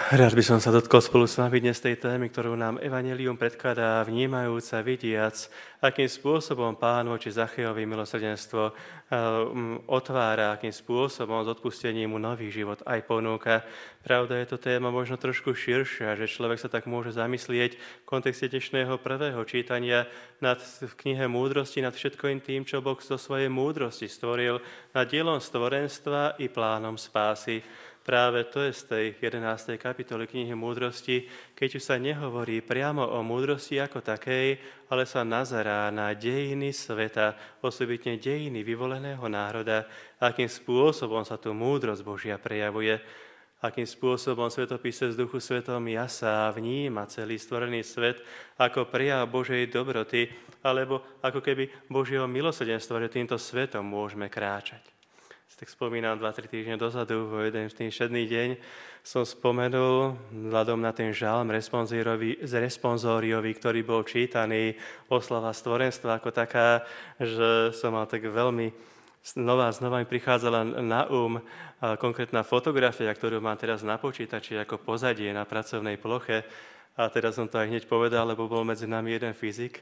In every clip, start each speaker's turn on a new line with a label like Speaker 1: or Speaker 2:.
Speaker 1: Rád by som sa dotkol spolu s vami dnes tej témy, ktorú nám Evanjelium predkladá, vnímajúca, vidiac, akým spôsobom Pán voči Zachejovi milosrdenstvo otvára, akým spôsobom s odpustením mu nový život aj ponúka. Pravda, je to téma možno trošku širšia, že človek sa tak môže zamyslieť v kontexte dnešného prvého čítania v knihe Múdrosti nad všetkým tým, čo Boh zo svojej múdrosti stvoril, nad dielom stvorenstva i plánom spásy. Práve to je z tej 11. kapitoly knihy Múdrosti, keď už sa nehovorí priamo o múdrosti ako takej, ale sa nazerá na dejiny sveta, osobitne dejiny vyvoleného národa, akým spôsobom sa tu múdrosť Božia prejavuje, akým spôsobom svätopísec v Duchu Svetom jasá vníma celý stvorený svet ako prejav Božej dobroty, alebo ako keby Božieho milosrdenstva, že týmto svetom môžeme kráčať. Tak spomínam 2-3 týždne dozadu, vo jeden ten všedný deň som spomenul, vzhľadom na ten žalm responsóriovi, ktorý bol čítaný, oslava stvorenstva ako taká, že som mal tak veľmi znova mi prichádzala na konkrétna fotografia, ktorú mám teraz na počítači ako pozadie na pracovnej ploche. A teraz som to aj hneď povedal, lebo bol medzi nami jeden fyzik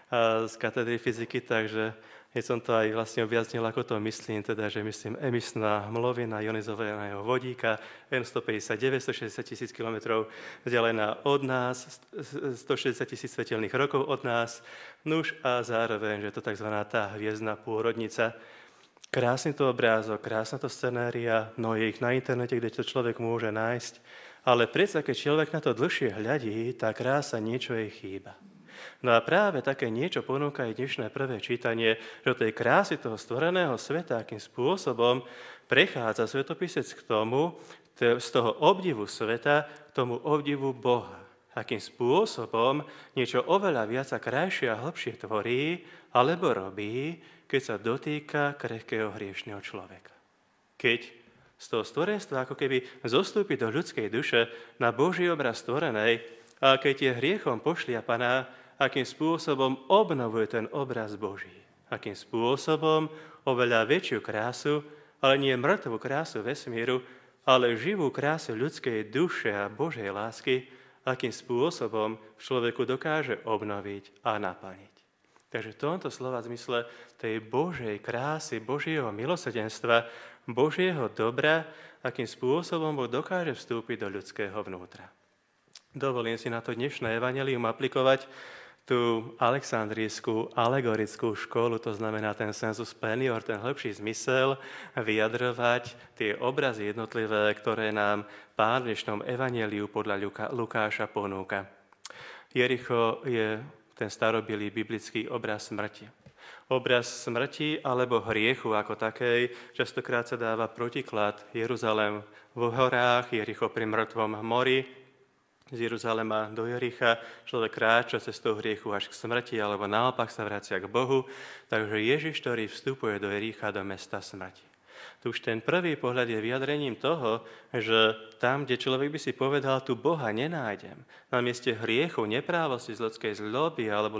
Speaker 1: z katedry fyziky, takže som to aj vlastne objasnil, ako to myslím, teda, že myslím emisná hmlovina ionizovaného vodíka N159, 160 000 km vzdialená od nás, 160 000 svetelných rokov od nás, nuž a zároveň, že je to tzv. Tá hviezdna pôrodnica. Krásny to obrázok, krásna to scenéria, no je ich na internete, kde to človek môže nájsť, ale predsa, keď človek na to dlhšie hľadí, tá krása niečo jej chýba. No a práve také niečo ponúka aj dnešné prvé čítanie, že o tej krásy toho stvoreného sveta, akým spôsobom prechádza svetopisec k tomu, z toho obdivu sveta, k tomu obdivu Boha. Akým spôsobom niečo oveľa viac a krajšie a hlbšie tvorí, alebo robí, keď sa dotýka krehkého hriešneho človeka. Keď z toho stvorenstva ako keby zostúpi do ľudskej duše na Boží obraz stvorenej, a keď je hriechom pošliapaná, akým spôsobom obnovuje ten obraz Boží. Akým spôsobom oveľa väčšiu krásu, ale nie mŕtvú krásu vesmíru, ale živú krásu ľudskej duše a Božej lásky, akým spôsobom v človeku dokáže obnoviť a naplniť. Takže v tomto slova zmysle tej Božej krásy, Božieho milosrdenstva, Božieho dobra, akým spôsobom Boh dokáže vstúpiť do ľudského vnútra. Dovolím si na to dnešné evanjelium aplikovať tú alexandrijskú alegorickú školu, to znamená ten sensus plenior, ten hĺbší zmysel, vyjadrovať tie obrazy jednotlivé, ktoré nám Pán v dnešnom evanjeliu podľa Lukáša ponúka. Jericho je ten starobilý biblický obraz smrti. Obraz smrti alebo hriechu ako takej, častokrát sa dáva protiklad Jeruzalém vo horách, Jericho pri mŕtvom mori, z Jeruzalema do Jericha, človek kráča cestou hriechu až k smrti, alebo naopak sa vracia k Bohu. Takže Ježiš, ktorý vstupuje do Jericha, do mesta smrti. Tu už ten prvý pohľad je vyjadrením toho, že tam, kde človek by si povedal, tu Boha nenájdem, na mieste hriechu, neprávosti, z ľudskej zloby alebo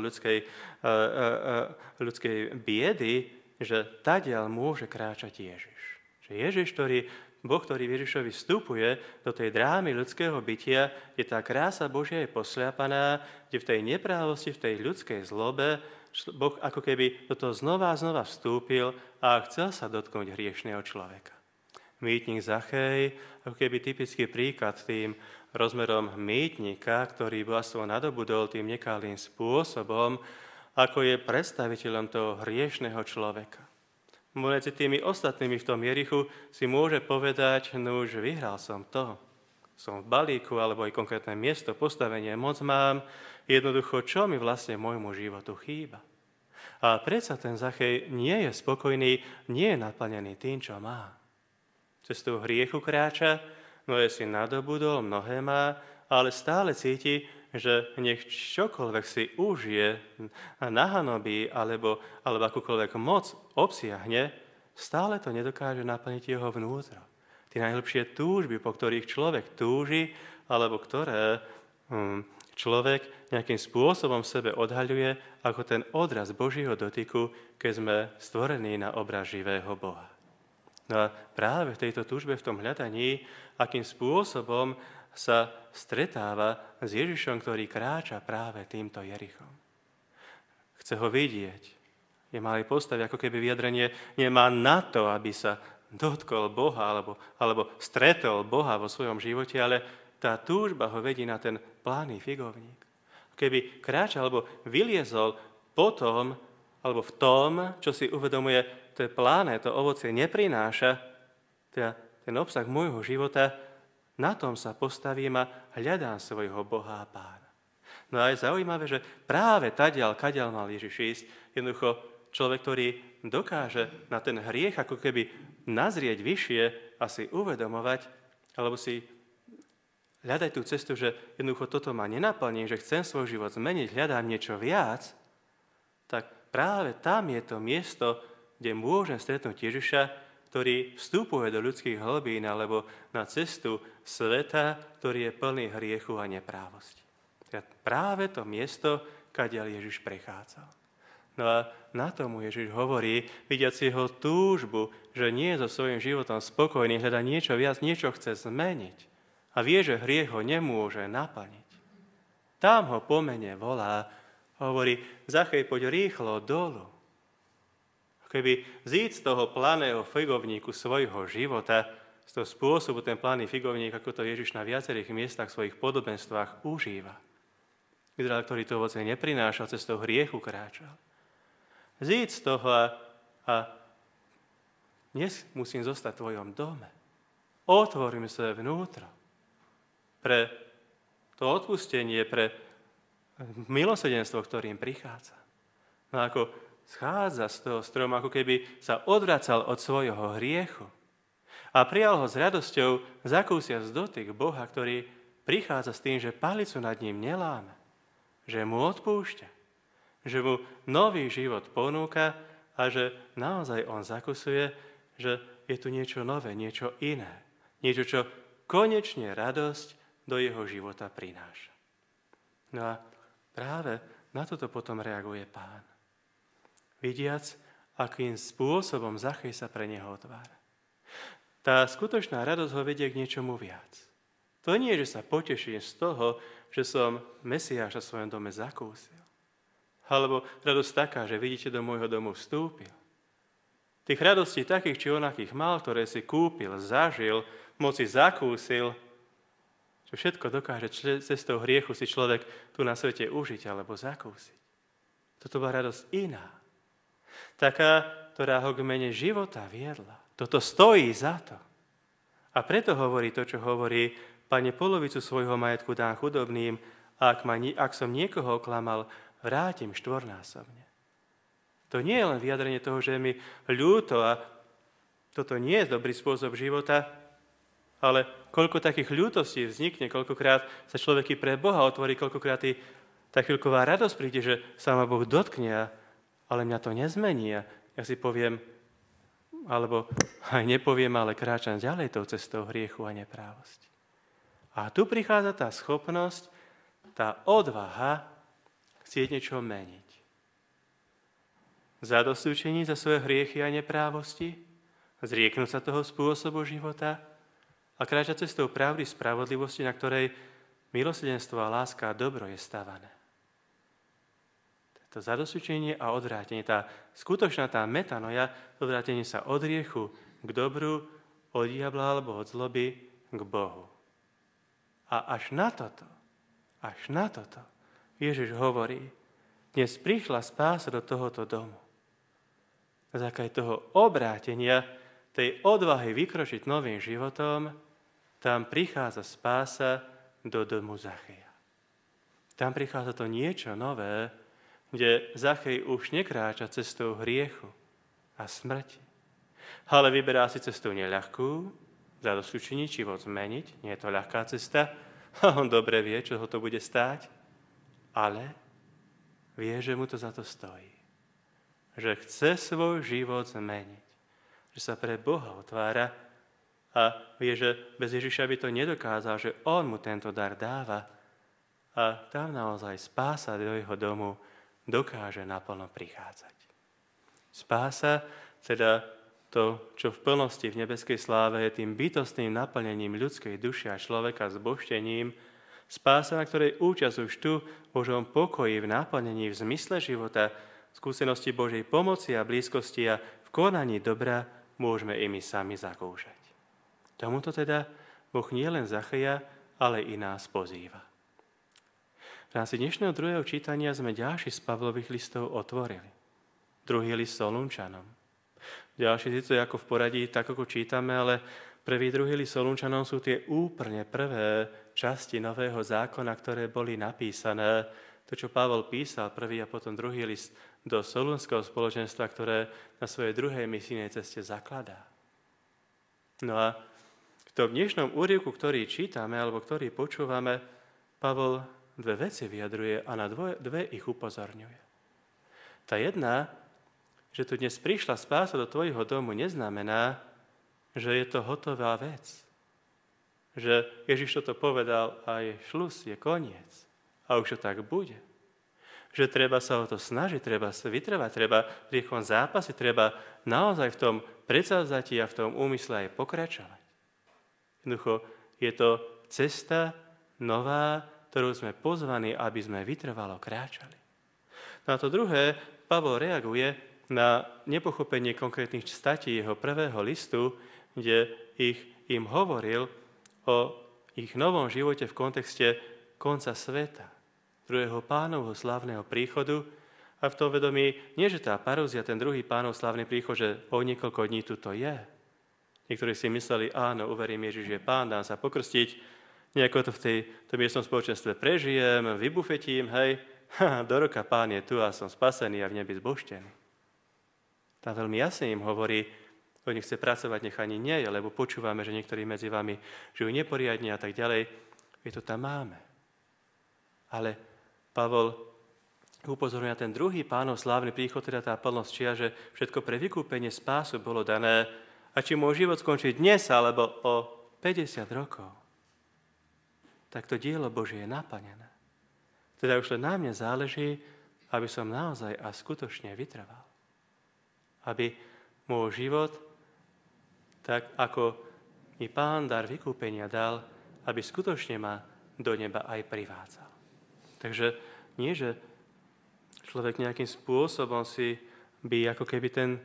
Speaker 1: ľudskej biedy, že tadiaľ môže kráčať Ježiš. Že Ježiš, Boh, ktorý Ježišovi vstupuje do tej drámy ľudského bytia, kde tá krása Božia je posľapaná, kde v tej neprávosti, v tej ľudskej zlobe Boh ako keby do toho znova a znova vstúpil a chcel sa dotknúť hriešného človeka. Mýtnik Zachej, ako keby typický príklad tým rozmerom mýtnika, ktorý bohatstvo nadobudol tým nekalým spôsobom, ako je predstaviteľom toho hriešného človeka. Medzi tými ostatnými v tom Jerichu si môže povedať, no už vyhral som to. Som v balíku, alebo aj konkrétne miesto, postavenie, moc mám. Jednoducho, čo mi vlastne môjmu životu chýba? A predsa ten Zachej nie je spokojný, nie je naplnený tým, čo má. Cestou hriechu kráča, mnohé si nadobudol, mnohé má, ale stále cíti, že nech čokoľvek si užije, nahanobí alebo akúkoľvek moc obsiahne, stále to nedokáže naplniť jeho vnútro. Tie najlepšie túžby, po ktorých človek túži, alebo ktoré človek nejakým spôsobom v sebe odhaľuje ako ten odraz Božieho dotyku, keď sme stvorení na obraz živého Boha. No a práve v tejto túžbe, v tom hľadaní, akým spôsobom sa stretáva s Ježišom, ktorý kráča práve týmto Jerichom. Chce ho vidieť. Je malej postavy, ako keby vyjadrenie nemá na to, aby sa dotkol Boha alebo stretol Boha vo svojom živote, ale tá túžba ho vedí na ten plány figovník. Keby kráčal alebo vyliezol potom, alebo v tom, čo si uvedomuje, to je pláne, to ovocie neprináša, teda ten obsah môjho života, na tom sa postavím a hľadám svojho Boha a Pána. No a je zaujímavé, že práve kadiaľ mal Ježiš ísť, jednoducho človek, ktorý dokáže na ten hriech ako keby nazrieť vyššie a si uvedomovať, alebo si hľadať tú cestu, že jednoducho toto ma nenaplní, že chcem svoj život zmeniť, hľadám niečo viac, tak práve tam je to miesto, kde môžem stretnúť Ježiša, ktorý vstupuje do ľudských hlbín alebo na cestu sveta, ktorý je plný hriechu a neprávosti. Práve to miesto, kadiaľ Ježiš prechádzal. No a na tomu Ježiš hovorí, vidiac jeho túžbu, že nie je so svojím životom spokojný, hľadá niečo viac, niečo chce zmeniť a vie, že hriech ho nemôže naplniť. Tam ho po mene volá, hovorí, Zachej, poď rýchlo dolu. Keby zísť z toho planého figovníku svojho života, z toho spôsobu ten planý figovník, ako to Ježiš na viacerých miestach v svojich podobenstvách užíva. Izrael, ktorý to ovocie neprinášal, cestou hriechu kráčal. Zíď z toho a dnes musím zostať v tvojom dome. Otvorím sa vnútro pre to odpustenie, pre milosrdenstvo, ktorým prichádza. No ako schádza z toho stromu, ako keby sa odvracal od svojho hriechu a prijal ho s radosťou, zakúsiac dotyk Boha, ktorý prichádza s tým, že palicu nad ním neláme, že mu odpúšťa, že mu nový život ponúka a že naozaj on zakusuje, že je tu niečo nové, niečo iné. Niečo, čo konečne radosť do jeho života prináša. No a práve na toto potom reaguje Pán. Vidiac, akým spôsobom Zachej sa pre neho otvára. Tá skutočná radosť ho vedie k niečomu viac. To nie je, že sa poteším z toho, že som Mesiáša v svojom dome zakúsil. Alebo radosť taká, že vidíte, do môjho domu vstúpil. Tých radostí takých či onakých mal, ktoré si kúpil, zažil, moci zakúsil, že všetko dokáže cestou hriechu si človek tu na svete užiť alebo zakúsiť. Toto bola radosť iná. Taká, ktorá ho k mene života viedla. Toto stojí za to. A preto hovorí to, čo hovorí, Pane, polovicu svojho majetku dám chudobným a ak som niekoho oklamal, vrátim štvornásobne. To nie je len vyjadrenie toho, že je mi ľúto a toto nie je dobrý spôsob života, ale koľko takých ľútostí vznikne, koľkokrát sa človek i pre Boha otvorí, koľkokrát tá chvíľková radosť príde, že sa ma Boh dotkne, ale mňa to nezmení. A ja si poviem, alebo aj nepoviem, ale kráčam ďalej tou cestou hriechu a neprávosti. A tu prichádza tá schopnosť, tá odvaha chcieť niečo meniť. Zadosťučiniť za svoje hriechy a neprávosti, zrieknúť sa toho spôsobu života a kráčať cestou pravdy, spravodlivosti, na ktorej milosrdenstvo a láska a dobro je stavané. To zadosťučenie a odvrátenie, tá skutočná tá metanoja, odvrátenie sa od hriechu k dobru, od diabla alebo od zloby k Bohu. A až na toto Ježiš hovorí, dnes prišla spása do tohoto domu. Na základe toho obrátenia, tej odvahy vykročiť novým životom, tam prichádza spása do domu Zacheja. Tam prichádza to niečo nové, kde Zachej už nekráča cestou hriechu a smrti, ale vyberá si cestu neľahkú, zadosťučiniť, život zmeniť, nie je to ľahká cesta, a on dobre vie, čo ho to bude stáť, ale vie, že mu to za to stojí. Že chce svoj život zmeniť, že sa pre Boha otvára a vie, že bez Ježiša by to nedokázal, že on mu tento dar dáva a tam naozaj spása do jeho domu dokáže naplno prichádzať. Spása, teda To, čo v plnosti v nebeskej sláve je tým bytostným naplnením ľudskej duše a človeka s božtením, spása, na ktorej účasť už tu, v Božom pokoji, v naplnení, v zmysle života, v skúsenosti Božej pomoci a blízkosti a v konaní dobra môžeme i my sami zakúšať. Tomuto teda Boh nielen Zacheja, ale i nás pozýva. V rámci dnešného druhého čítania sme ďalší z Pavlových listov otvorili. Druhý list Solunčanom. Ďalší síce ako v poradí, tak ako čítame, ale prvý, druhý list Solunčanom sú tie úplne prvé časti Nového zákona, ktoré boli napísané. To, čo Pavol písal, prvý a potom druhý list do Solunského spoločenstva, ktoré na svojej druhej misijnej ceste zakladá. No a v tom dnešnom úryvku, ktorý čítame alebo ktorý počúvame, Pavol dve veci vyjadruje a na dve ich upozorňuje. Tá jedna, že tu dnes prišla spása do tvojho domu, neznamená, že je to hotová vec. Že Ježiš toto povedal a je šlus, je koniec. A už to tak bude. Že treba sa o to snažiť, treba sa vytrvať, treba v rýchlom zápase, treba naozaj v tom predsavzatí a v tom úmysle aj pokračovať. Jednoducho je to cesta nová, ktorú sme pozvaní, aby sme vytrvalo kráčali. Na to druhé, Pavol reaguje na nepochopenie konkrétnych statí jeho prvého listu, kde im hovoril o ich novom živote v kontexte konca sveta, druhého Pánovho slávneho príchodu a v tom vedomí, nie že tá parózia, ten druhý Pánov slávny príchod, že o niekoľko dní tu to je. Niektorí si mysleli, áno, uverím, Ježiš je Pán, dám sa pokrstiť, nejako to v tom miestnom spoločenstve prežijem, vybufetím, hej, do roka Pán je tu a som spasený a v nebi zbožtený. Tam veľmi jasne im hovorí, kto nechce pracovať, nech ani nie je, lebo počúvame, že niektorí medzi vami žijú neporiadne a tak ďalej. My to tam máme. Ale Pavol upozorňuje na ten druhý Pánov slávny príchod, teda tá plnosť čia, že všetko pre vykúpenie spásu bolo dané a či môj život skončí dnes alebo o 50 rokov, tak to dielo Božie je naplnené. Teda už len na mne záleží, aby som naozaj a skutočne vytrval. Aby môj život, tak ako mi Pán dar vykúpenia dal, aby skutočne ma do neba aj privádzal. Takže nie, že človek nejakým spôsobom si by ako keby ten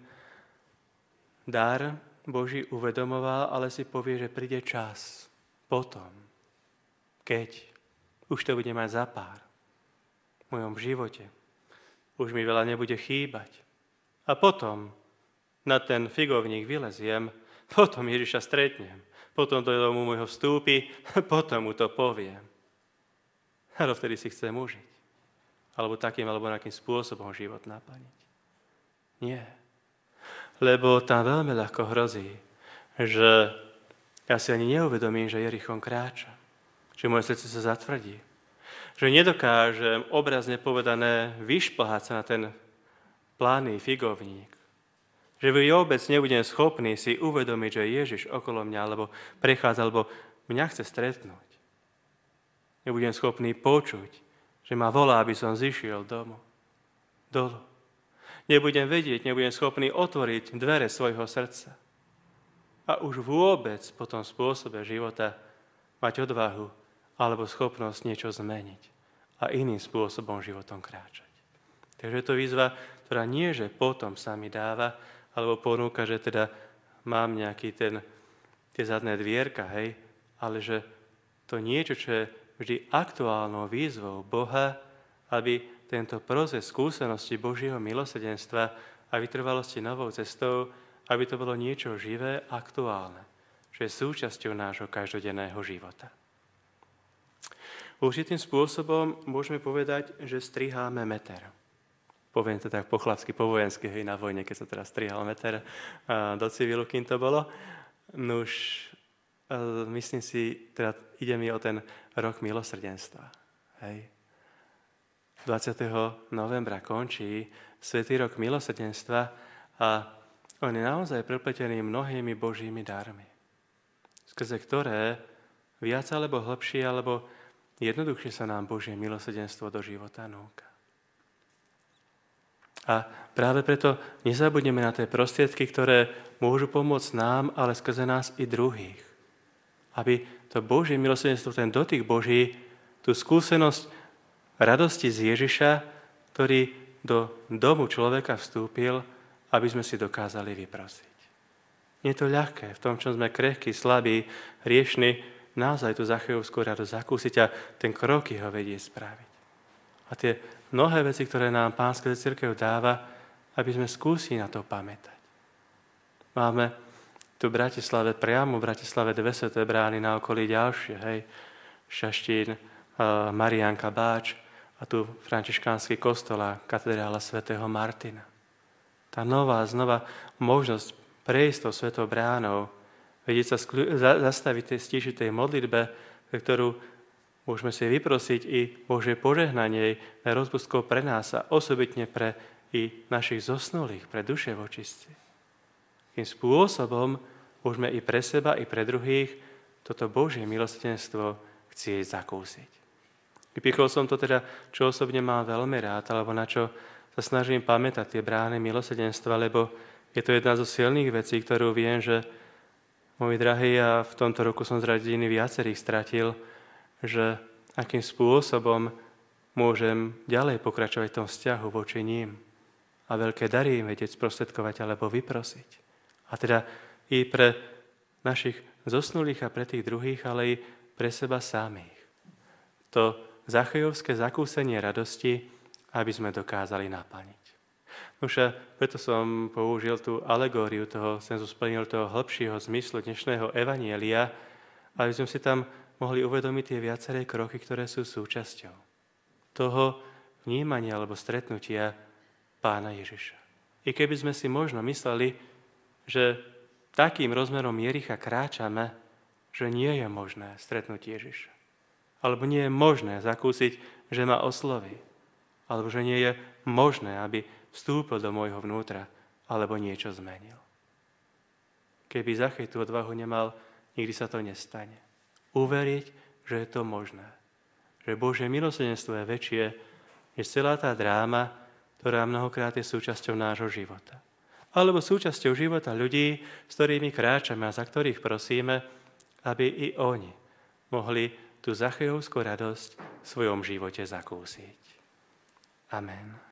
Speaker 1: dar Boží uvedomoval, ale si povie, že príde čas potom, keď už to bude mať za pár v mojom živote. Už mi veľa nebude chýbať. A potom na ten figovník vyleziem, potom Ježiša stretnem, potom do domu môjho vstúpi, potom mu to poviem. A vtedy si chcem užiť. Alebo takým, alebo nejakým spôsobom život naplniť. Nie. Lebo tam veľmi ľahko hrozí, že ja si ani neuvedomím, že Jerichom kráča. Že moje srdce sa zatvrdí. Že nedokážem, obrazne povedané, vyšplhať sa na ten plány figovník. Že vôbec nebudem schopný si uvedomiť, že Ježiš okolo mňa, alebo prechádza, alebo mňa chce stretnúť. Nebudem schopný počuť, že ma volá, aby som zišiel dolu. Nebudem vedieť, nebudem schopný otvoriť dvere svojho srdca. A už vôbec po tom spôsobe života mať odvahu alebo schopnosť niečo zmeniť a iným spôsobom životom kráčať. Takže je to výzva, ktorá nie, že potom sa mi dáva, alebo ponúka, že teda mám nejaký tie zadné dvierka, hej, ale že to niečo, čo je vždy aktuálnou výzvou Boha, aby tento proces skúsenosti Božieho milosrdenstva a vytrvalosti novou cestou, aby to bolo niečo živé, aktuálne, čo je súčasťou nášho každodenného života. Určitým spôsobom môžeme povedať, že striháme meter. Poviem to tak po chlapsky, po vojensky, hej, na vojne, keď sa teraz strihal meter do civilu, kým to bolo. Nuž, myslím si, teda ide mi o ten rok milosrdenstva. Hej. 20. novembra končí Svätý rok milosrdenstva a on je naozaj prepletený mnohými Božími darmi, skrze ktoré viac alebo hlbšie, alebo jednoduchšie sa nám Božie milosrdenstvo do života núka. A práve preto nezabudneme na tie prostriedky, ktoré môžu pomôcť nám, ale skrze nás i druhých. Aby to Božie milosrdenstvo, ten dotyk Boží, tú skúsenosť radosti z Ježiša, ktorý do domu človeka vstúpil, aby sme si dokázali vyprosiť. Nie je to ľahké, v tom, čo sme krehkí, slabí, hriešni, naozaj tú Zachejovskú radosť zakúsiť a ten krok ho vedie spraviť. A tie mnohé veci, ktoré nám Pán skrze cirkev dáva, aby sme skúsili na to pamätať. Máme tu v Bratislave, priamo v Bratislave dve sveté brány, na okolí ďalšie, hej, Šaštín, Mariánka, Báč a tu františkánsky kostol a katedrála svätého Martina. Tá nová, znova možnosť prejsť tou svetou bránou, vedieť sa zastaviť tej stíšitej modlitbe, ktorú môžeme si vyprosiť i Božie požehnanie na rozpustkou pre nás a osobitne pre i našich zosnulých, pre duše vočistí. Tým spôsobom môžeme i pre seba, i pre druhých toto Božie milosrdenstvo chcieť zakúsiť. Vypichol som to teda, čo osobne mám veľmi rád, alebo na čo sa snažím pamätať tie brány milosrdenstva, lebo je to jedna zo silných vecí, ktorú viem, že môj drahý, a v tomto roku som z rodiny viacerých stratil, že akým spôsobom môžem ďalej pokračovať v tom vzťahu voči ním a veľké dary im vedieť sprostredkovať alebo vyprosiť. A teda i pre našich zosnulých a pre tých druhých, ale i pre seba samých. To zachejovské zakúsenie radosti, aby sme dokázali naplniť. Nože, preto som použil tú alegóriu toho, som splnil toho hĺbšieho zmyslu dnešného evanjelia, aby sme si tam mohli uvedomiť tie viaceré kroky, ktoré sú súčasťou toho vnímania alebo stretnutia Pána Ježiša. I keby sme si možno mysleli, že takým rozmerom Jericha kráčame, že nie je možné stretnúť Ježiša. Alebo nie je možné zakúsiť, že ma osloví. Alebo že nie je možné, aby vstúpil do môjho vnútra, alebo niečo zmenil. Keby Zachej tú odvahu nemal, nikdy sa to nestane. Uveriť, že je to možné. Že Božie milosrdenstvo je väčšie, než celá tá dráma, ktorá mnohokrát je súčasťou nášho života. Alebo súčasťou života ľudí, s ktorými kráčame a za ktorých prosíme, aby i oni mohli tú Zachejovskú radosť v svojom živote zakúsiť. Amen.